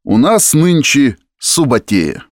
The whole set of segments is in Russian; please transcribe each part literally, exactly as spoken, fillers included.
У нас нынче субботея.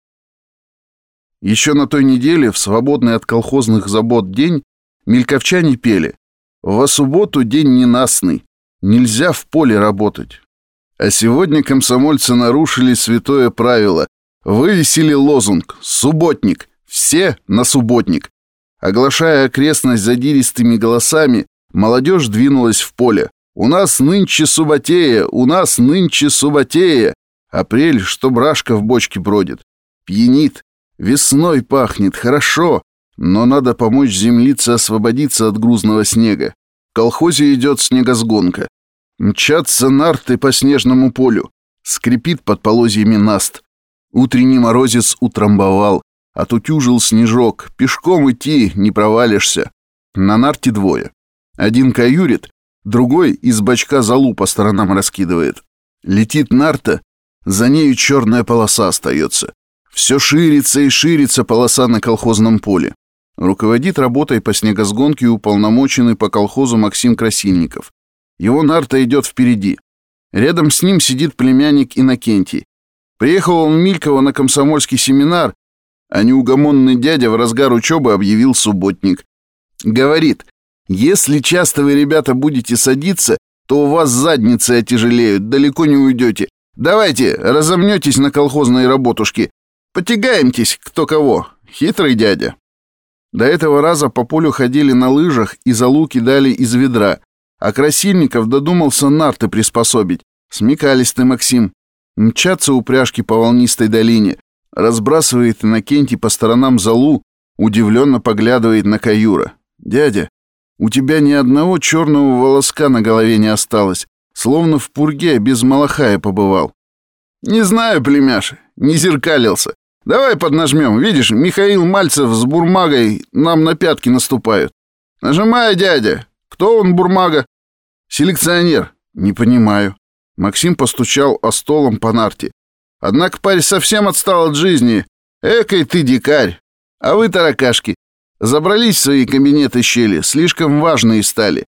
Еще на той неделе, в свободный от колхозных забот день, мельковчане пели: «Во субботу день ненастный, нельзя в поле работать». А сегодня комсомольцы нарушили святое правило, вывесили лозунг «Субботник, все на субботник». Оглашая окрестность задиристыми голосами, молодежь двинулась в поле. «У нас нынче субботея, у нас нынче субботея». Апрель, что брашка в бочке бродит. Пьянит, весной пахнет, хорошо, но надо помочь землице освободиться от грузного снега. В колхозе идет снегосгонка. Мчатся нарты по снежному полю. Скрипит под полозьями наст. Утренний морозец утрамбовал. Отутюжил снежок. Пешком идти не провалишься. На нарте двое. Один каюрит, другой из бачка золу по сторонам раскидывает. Летит нарта, за нею черная полоса остается. Все ширится и ширится полоса на колхозном поле. Руководит работой по снегосгонке уполномоченный по колхозу Максим Красильников. Его нарта идет впереди. Рядом с ним сидит племянник Иннокентий. Приехал он в Мильково на комсомольский семинар, а неугомонный дядя в разгар учебы объявил субботник. Говорит: если часто вы, ребята, будете садиться, то у вас задницы отяжелеют, далеко не уйдете. Давайте, разомнетесь на колхозной работушке. Потягаемтесь кто кого. Хитрый дядя. До этого раза по полю ходили на лыжах и золу кидали из ведра, а Красильников додумался нарты приспособить. Смекалистый Максим. Мчатся упряжки по волнистой долине. Разбрасывает Иннокентий по сторонам золу, удивленно поглядывает на каюра. «Дядя, у тебя ни одного черного волоска на голове не осталось, словно в пурге без малахая побывал». «Не знаю, племяш, не зеркалился. Давай поднажмем, видишь, Михаил Мальцев с Бурмагой нам на пятки наступают». «Нажимай, дядя. Кто он, Бурмага?» «Селекционер». «Не понимаю». Максим постучал о столом по нарте. «Однако парень совсем отстал от жизни. Экой ты дикарь. А вы, таракашки, забрались в свои кабинеты щели, слишком важные стали.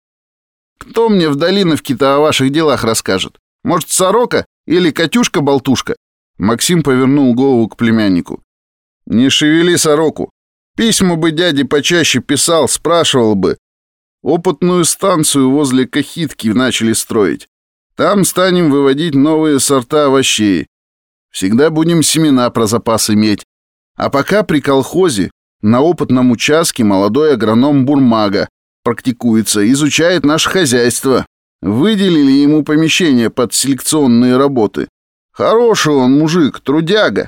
Кто мне в Долиновке-то о ваших делах расскажет? Может, сорока или Катюшка-болтушка?» Максим повернул голову к племяннику. «Не шевели сороку. Письма бы дяде почаще писал, спрашивал бы. Опытную станцию возле Кахитки начали строить. Там станем выводить новые сорта овощей. Всегда будем семена про запас иметь. А пока при колхозе на опытном участке молодой агроном Бурмага практикуется, изучает наше хозяйство. Выделили ему помещение под селекционные работы. Хороший он мужик, трудяга.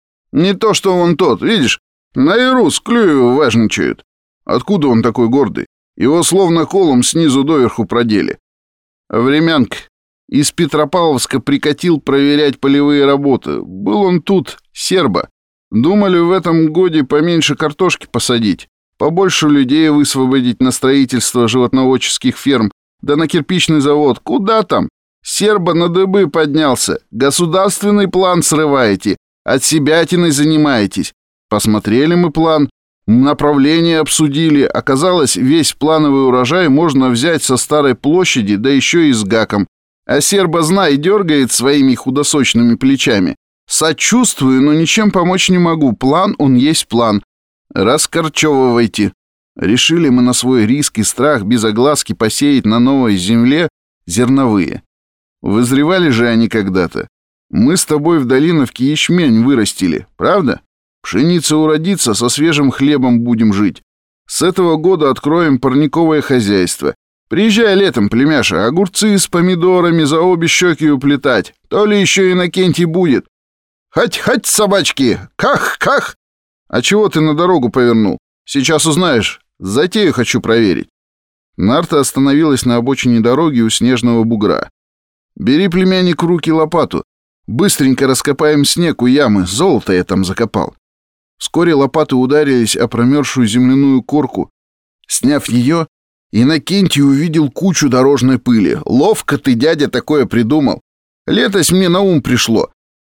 Не то, что он тот, видишь, на Иру с Клюева важничают. Откуда он такой гордый? Его словно колом снизу доверху продели. Времянка из Петропавловска прикатил проверять полевые работы. Был он тут, серба. Думали в этом годе поменьше картошки посадить, побольше людей высвободить на строительство животноводческих ферм, да на кирпичный завод. Куда там? Серба на дыбы поднялся. Государственный план срываете, от себятиной занимаетесь. Посмотрели мы план, направление обсудили. Оказалось, весь плановый урожай можно взять со старой площади, да еще и с гаком. А серба, знай, дергает своими худосочными плечами. Сочувствую, но ничем помочь не могу. План, он есть план. Раскорчевывайте. Решили мы на свой риск и страх без огласки посеять на новой земле зерновые. Вызревали же они когда-то. Мы с тобой в Долиновке ячмень вырастили, правда? Пшеница уродится, со свежим хлебом будем жить. С этого года откроем парниковое хозяйство. Приезжай летом, племяша, огурцы с помидорами за обе щеки уплетать. То ли еще Иннокентий будет. Хоть-хоть, собачки! Ках-ках! А чего ты на дорогу повернул? Сейчас узнаешь. Затею хочу проверить. Нарта остановилась на обочине дороги у снежного бугра. Бери, племянник, в руки лопату. Быстренько раскопаем снег у ямы. Золото я там закопал. Вскоре лопаты ударились о промерзшую земляную корку. Сняв ее, Иннокентий увидел кучу дорожной пыли. Ловко ты, дядя, такое придумал. Летось мне на ум пришло.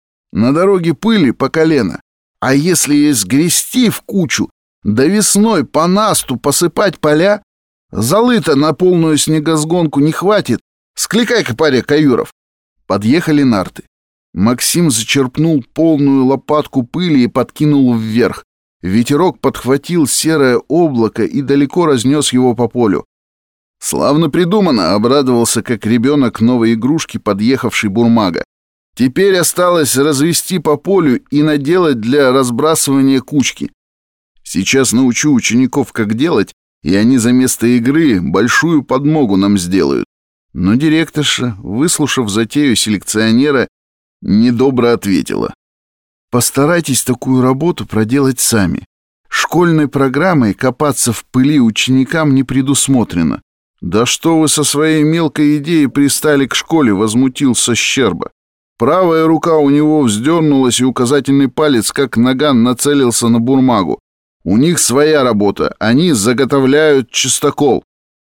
На дороге пыли по колено. А если ее сгрести в кучу, да весной по насту посыпать поля, золы-то на полную снегосгонку не хватит. Скликай-ка паре каюров. Подъехали нарты. Максим зачерпнул полную лопатку пыли и подкинул вверх. Ветерок подхватил серое облако и далеко разнес его по полю. «Славно придумано», — обрадовался как ребенок новой игрушки, подъехавший Бурмага. «Теперь осталось развести по полю и наделать для разбрасывания кучки. Сейчас научу учеников, как делать, и они за место игры большую подмогу нам сделают». Но директорша, выслушав затею селекционера, недобро ответила: «Постарайтесь такую работу проделать сами. Школьной программой копаться в пыли ученикам не предусмотрено». «Да что вы со своей мелкой идеей пристали к школе?» — возмутился Щерба. Правая рука у него вздернулась, и указательный палец, как наган, нацелился на Бурмагу. «У них своя работа, они заготовляют чистокол».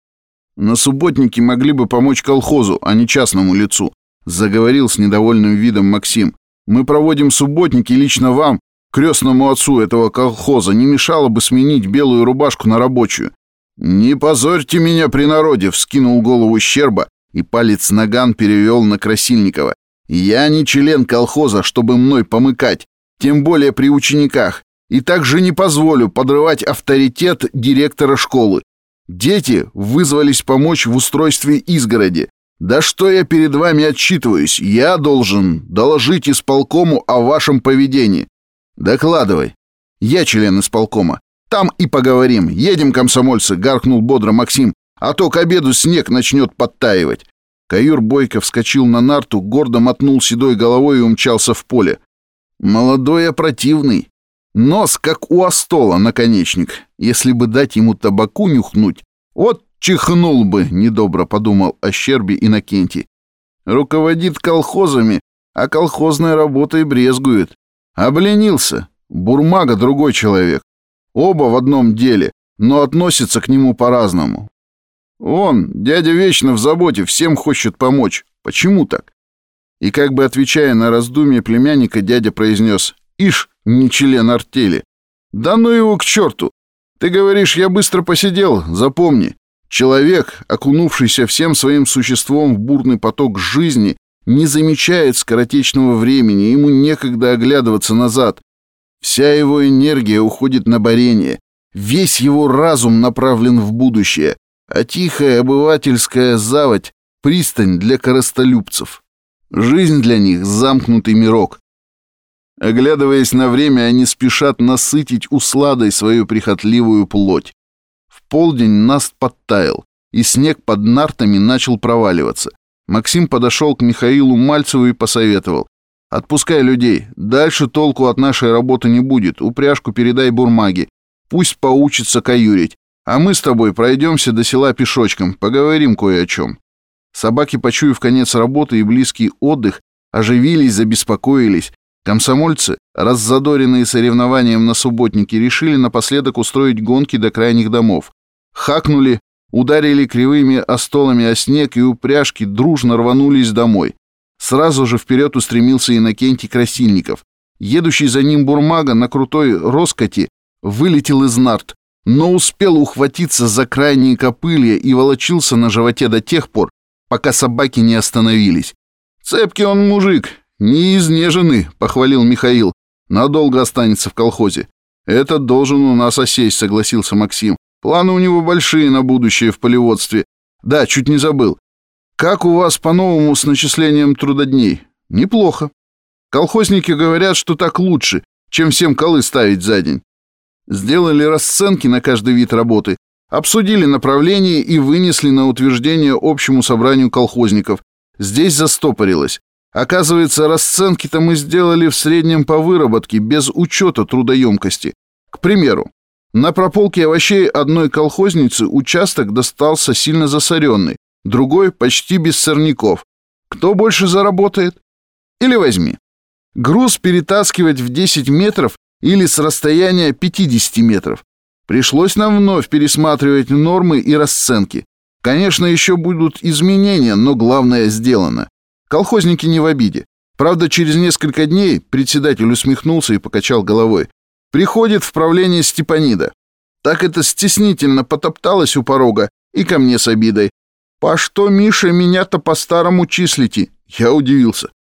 «На субботнике могли бы помочь колхозу, а не частному лицу», — заговорил с недовольным видом Максим. «Мы проводим субботники лично вам, крестному отцу этого колхоза, не мешало бы сменить белую рубашку на рабочую». «Не позорьте меня при народе!» — вскинул голову Щерба, и палец наган перевел на Красильникова. «Я не член колхоза, чтобы мной помыкать, тем более при учениках, и также не позволю подрывать авторитет директора школы. Дети вызвались помочь в устройстве изгороди. Да что я перед вами отчитываюсь? Я должен доложить исполкому о вашем поведении». «Докладывай. Я член исполкома. Там и поговорим. Едем, комсомольцы», — гаркнул бодро Максим, «а то к обеду снег начнет подтаивать». Каюр бойко вскочил на нарту, гордо мотнул седой головой и умчался в поле. Молодой, а противный. Нос, как у остола, наконечник. Если бы дать ему табаку нюхнуть, вот чихнул бы, недобро подумал о Щербе Иннокентий. Руководит колхозами, а колхозной работой брезгует. Обленился. Бурмага другой человек. Оба в одном деле, но относятся к нему по-разному. Он, дядя вечно в заботе, всем хочет помочь. Почему так? И как бы отвечая на раздумье племянника, дядя произнес: «Ишь, не член артели». «Да ну его к черту! Ты говоришь, я быстро посидел, запомни. Человек, окунувшийся всем своим существом в бурный поток жизни, не замечает скоротечного времени, ему некогда оглядываться назад. Вся его энергия уходит на борение, весь его разум направлен в будущее, а тихая обывательская заводь — пристань для корыстолюбцев. Жизнь для них — замкнутый мирок. Оглядываясь на время, они спешат насытить усладой свою прихотливую плоть. В полдень наст подтаял, и снег под нартами начал проваливаться. Максим подошел к Михаилу Мальцеву и посоветовал: «Отпускай людей, дальше толку от нашей работы не будет, упряжку передай Бурмаге, пусть поучится каюрить, а мы с тобой пройдемся до села пешочком, поговорим кое о чем». Собаки, почуяв конец работы и близкий отдых, оживились, забеспокоились. Комсомольцы, раззадоренные соревнованием на субботнике, решили напоследок устроить гонки до крайних домов. Хакнули, ударили кривыми остолами о снег, и упряжки дружно рванулись домой. Сразу же вперед устремился Иннокентий Красильников. Едущий за ним Бурмага на крутой роскоти вылетел из нарт, но успел ухватиться за крайние копылья и волочился на животе до тех пор, пока собаки не остановились. «Цепкий он мужик, не изнеженный», — похвалил Михаил. «Надолго останется в колхозе». «Этот должен у нас осесть», — согласился Максим. «Планы у него большие на будущее в полеводстве. Да, чуть не забыл. Как у вас по-новому с начислением трудодней?» «Неплохо. Колхозники говорят, что так лучше, чем всем колы ставить за день». Сделали расценки на каждый вид работы, обсудили направление и вынесли на утверждение общему собранию колхозников. Здесь застопорилось. Оказывается, расценки-то мы сделали в среднем по выработке, без учета трудоемкости. К примеру, на прополке овощей одной колхозницы участок достался сильно засоренный, другой почти без сорняков. Кто больше заработает? Или возьми. Груз перетаскивать в десять метров или с расстояния пятьдесят метров. Пришлось нам вновь пересматривать нормы и расценки. Конечно, еще будут изменения, но главное сделано. Колхозники не в обиде. Правда, через несколько дней председатель усмехнулся и покачал головой. Приходит в правление Степанида. Так это стеснительно потопталась у порога и ко мне с обидой. «По что, Миша, меня-то по-старому числите?» Я удивился.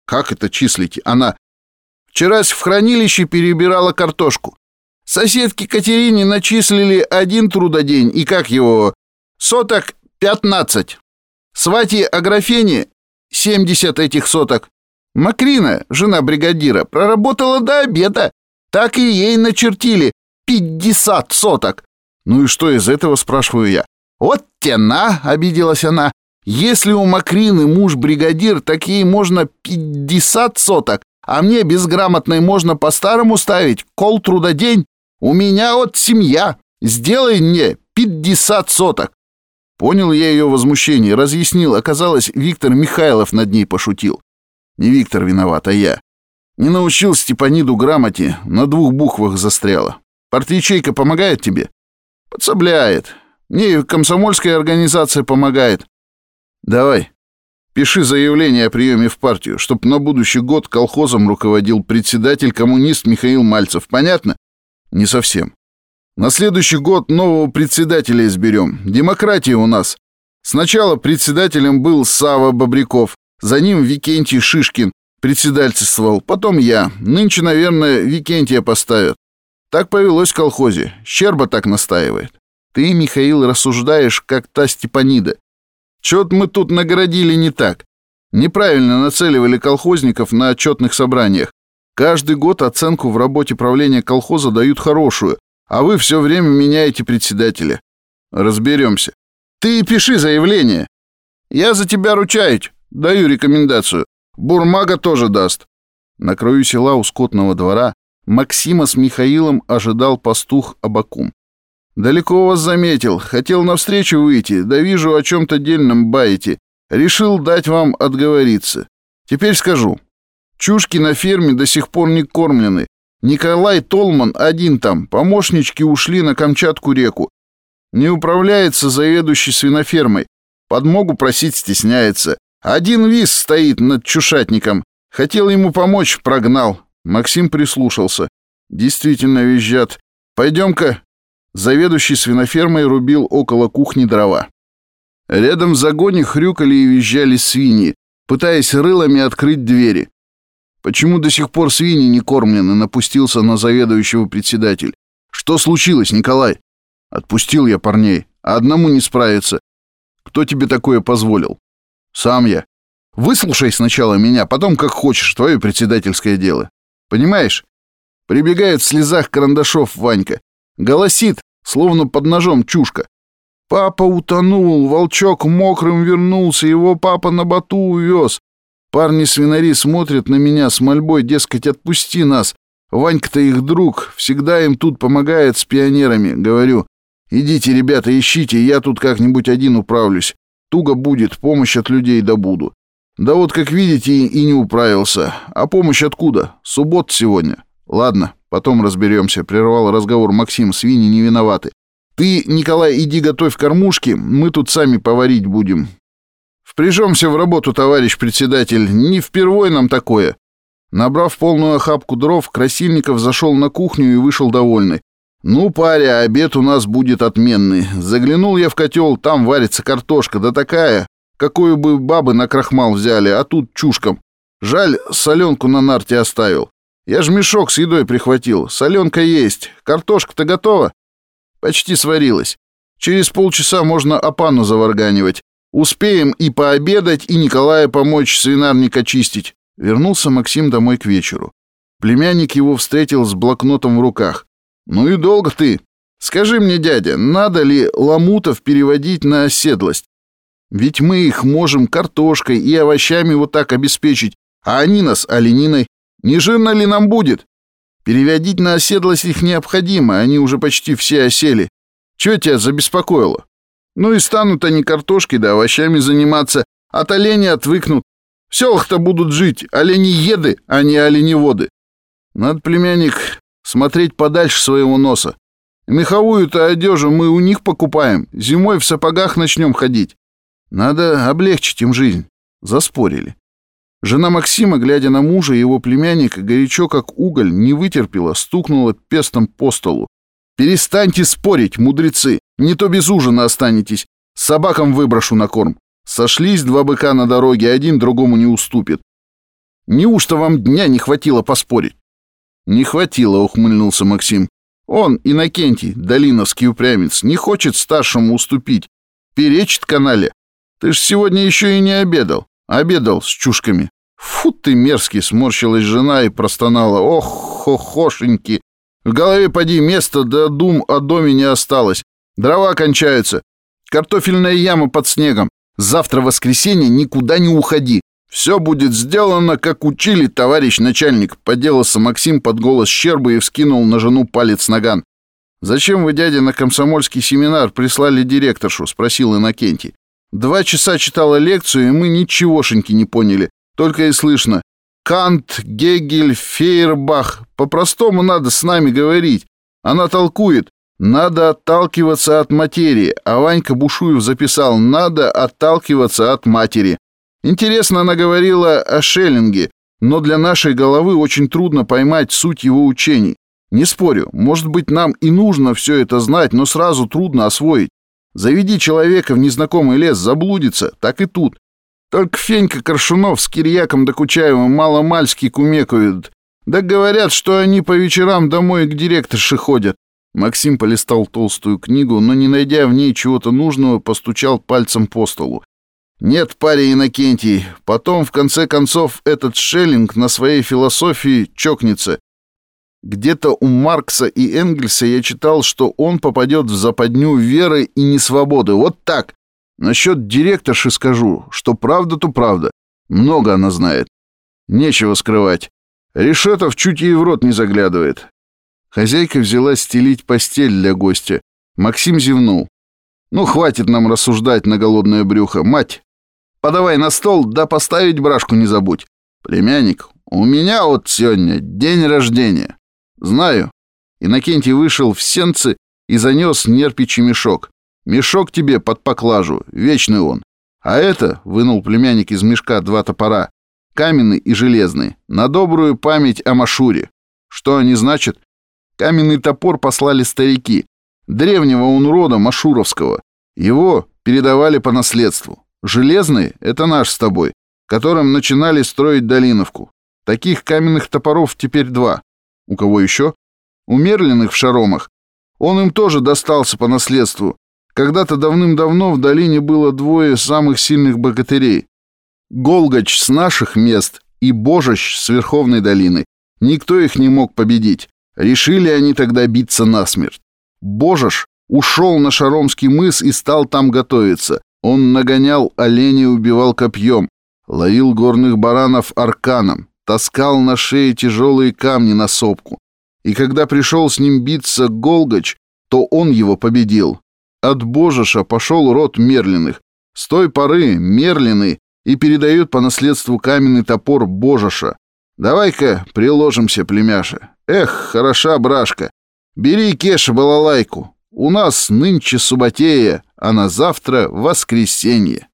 Как это числите? Она. Вчерась в хранилище перебирала картошку. Соседке Катерине начислили один трудодень, и как его, соток пятнадцать. Свате Аграфене семьдесят этих соток. Макрина, жена бригадира, проработала до обеда. Так и ей начертили пятьдесят соток. Ну и что из этого, спрашиваю я. Вот тена, обиделась она. Если у Макрины муж бригадир, так ей можно пятьдесят соток, а мне безграмотной можно по-старому ставить кол трудодень. У меня вот семья. Сделай мне пятьдесят соток. Понял я ее возмущение, разъяснил. Оказалось, Виктор Михайлов над ней пошутил. Не Виктор виноват, а я. Не научил Степаниду грамоте, на двух буквах застряла. Партячейка помогает тебе? Подсобляет. Мне комсомольская организация помогает. Давай, пиши заявление о приеме в партию, чтоб на будущий год колхозом руководил председатель-коммунист Михаил Мальцев. Понятно? Не совсем. На следующий год нового председателя изберем. Демократия у нас. Сначала председателем был Сава Бобряков, за ним Викентий Шишкин председательствовал, потом я. Нынче, наверное, Викентия поставят. Так повелось в колхозе. Щерба так настаивает. Ты, Михаил, рассуждаешь, как та Степанида. Чё-то мы тут наградили не так. Неправильно нацеливали колхозников на отчетных собраниях. Каждый год оценку в работе правления колхоза дают хорошую, а вы все время меняете председателя. Разберемся. Ты пиши заявление. Я за тебя ручаюсь. Даю рекомендацию. Бурмага тоже даст. На краю села у скотного двора Максима с Михаилом ожидал пастух Абакум. «Далеко вас заметил. Хотел навстречу выйти, да вижу, о чем-то дельном баете. Решил дать вам отговориться. Теперь скажу. Чушки на ферме до сих пор не кормлены. Николай Толман один там, помощнички ушли на Камчатку-реку. Не управляется заведующий свинофермой. Подмогу просить стесняется. Один виз стоит над чушатником. Хотел ему помочь, прогнал». Максим прислушался. «Действительно визжат. Пойдем-ка». Заведующий свинофермой рубил около кухни дрова. Рядом в загоне хрюкали и визжали свиньи, пытаясь рылами открыть двери. «Почему до сих пор свиньи не кормлены?» — напустился на заведующего председатель. «Что случилось, Николай?» «Отпустил я парней, а одному не справиться. Кто тебе такое позволил?» «Сам я. Выслушай сначала меня, потом как хочешь, твое председательское дело. Понимаешь?» Прибегает в слезах карандашов Ванька. Голосит, словно под ножом чушка. «Папа утонул, волчок мокрым вернулся, его папа на боту увез». Парни-свинари смотрят на меня с мольбой, дескать, отпусти нас. Ванька-то их друг, всегда им тут помогает с пионерами. Говорю, идите, ребята, ищите, я тут как-нибудь один управлюсь. Туго будет, помощь от людей добуду. Да вот, как видите, и не управился. А помощь откуда? Суббота сегодня. Ладно, потом разберемся, прервал разговор Максим, свиньи не виноваты. Ты, Николай, иди готовь кормушки, мы тут сами поварить будем. Впряжемся в работу, товарищ председатель, не впервой нам такое. Набрав полную охапку дров, Красильников зашел на кухню и вышел довольный. Ну, паря, обед у нас будет отменный. Заглянул я в котел, там варится картошка, да такая, какую бы бабы на крахмал взяли, а тут чушком. Жаль, соленку на нарте оставил. Я ж мешок с едой прихватил. Соленка есть. Картошка-то готова? Почти сварилась. Через полчаса можно опану заварганивать. Успеем и пообедать, и Николая помочь свинарник очистить. Вернулся Максим домой к вечеру. Племянник его встретил с блокнотом в руках. Ну и долго ты. Скажи мне, дядя, надо ли ломутов переводить на оседлость? Ведь мы их можем картошкой и овощами вот так обеспечить, а они нас олениной. Не жирно ли нам будет? Переводить на оседлость их необходимо, они уже почти все осели. Чего тебя забеспокоило? Ну и станут они картошкой да овощами заниматься, от оленей отвыкнут. В селах-то будут жить олени-еды, а не оленеводы. Надо, племянник, смотреть подальше своего носа. Меховую-то одежду мы у них покупаем, зимой в сапогах начнем ходить. Надо облегчить им жизнь. Заспорили. Жена Максима, глядя на мужа и его племянника, горячо как уголь, не вытерпела, стукнула пестом по столу. «Перестаньте спорить, мудрецы, не то без ужина останетесь. Собакам выброшу на корм. Сошлись два быка на дороге, один другому не уступит. Неужто вам дня не хватило поспорить? Не хватило, ухмыльнулся Максим. Он, Иннокентий, долиновский упрямец, не хочет старшему уступить. Перечит канале. Ты ж сегодня еще и не обедал. Обедал с чушками. Фу ты мерзкий, сморщилась жена и простонала. Ох, хохошеньки. В голове поди места, да дум о доме не осталось. Дрова кончаются. Картофельная яма под снегом. Завтра воскресенье, никуда не уходи. Все будет сделано, как учили, товарищ начальник. Поделался Максим под голос Щербы и вскинул на жену палец наган. Зачем вы, дядя, на комсомольский семинар прислали директоршу? Спросил Иннокентий. Два часа читала лекцию, и мы ничегошеньки не поняли. Только и слышно. Кант, Гегель, Фейербах. По-простому надо с нами говорить. Она толкует. Надо отталкиваться от материи. А Ванька Бушуев записал. Надо отталкиваться от матери. Интересно, она говорила о Шеллинге, но для нашей головы очень трудно поймать суть его учений. Не спорю, может быть, нам и нужно все это знать, но сразу трудно освоить. Заведи человека в незнакомый лес, заблудится, так и тут. Только Фенька Коршунов с Кирьяком Докучаевым маломальски кумекают. Да говорят, что они по вечерам домой к директорше ходят. Максим полистал толстую книгу, но, не найдя в ней чего-то нужного, постучал пальцем по столу. Нет, парень Иннокентий, потом, в конце концов, этот Шеллинг на своей философии чокнется. Где-то у Маркса и Энгельса я читал, что он попадет в западню веры и несвободы. Вот так. Насчет директорши скажу, что правда, то правда. Много она знает. Нечего скрывать. Решетов чуть ей в рот не заглядывает. Хозяйка взялась стелить постель для гостя. Максим зевнул. Ну, хватит нам рассуждать на голодное брюхо. Мать, подавай на стол, да поставить брашку не забудь. Племянник, у меня вот сегодня день рождения. Знаю. Иннокентий вышел в сенцы и занес нерпичий мешок. Мешок тебе под поклажу, вечный он. А это, вынул племянник из мешка два топора, каменный и железный, на добрую память о Машуре. Что они значат? Каменный топор послали старики. Древнего он рода Машуровского. Его передавали по наследству. Железный — это наш с тобой, которым начинали строить Долиновку. Таких каменных топоров теперь два. У кого еще? У Мерлиных в Шаромах. Он им тоже достался по наследству. Когда-то давным-давно в долине было двое самых сильных богатырей. Голгач с наших мест и Божащ с Верховной долины. Никто их не мог победить. Решили они тогда биться насмерть. Божаш ушел на Шаромский мыс и стал там готовиться. Он нагонял оленей, убивал копьем, ловил горных баранов арканом, таскал на шее тяжелые камни на сопку. И когда пришел с ним биться Голгач, то он его победил. От Божаша пошел род Мерлиных. С той поры Мерлины и передают по наследству каменный топор Божаша. Давай-ка приложимся, племяша. Эх, хороша брашка. Бери, Кеша, балалайку. У нас нынче субботея, а на завтра воскресенье.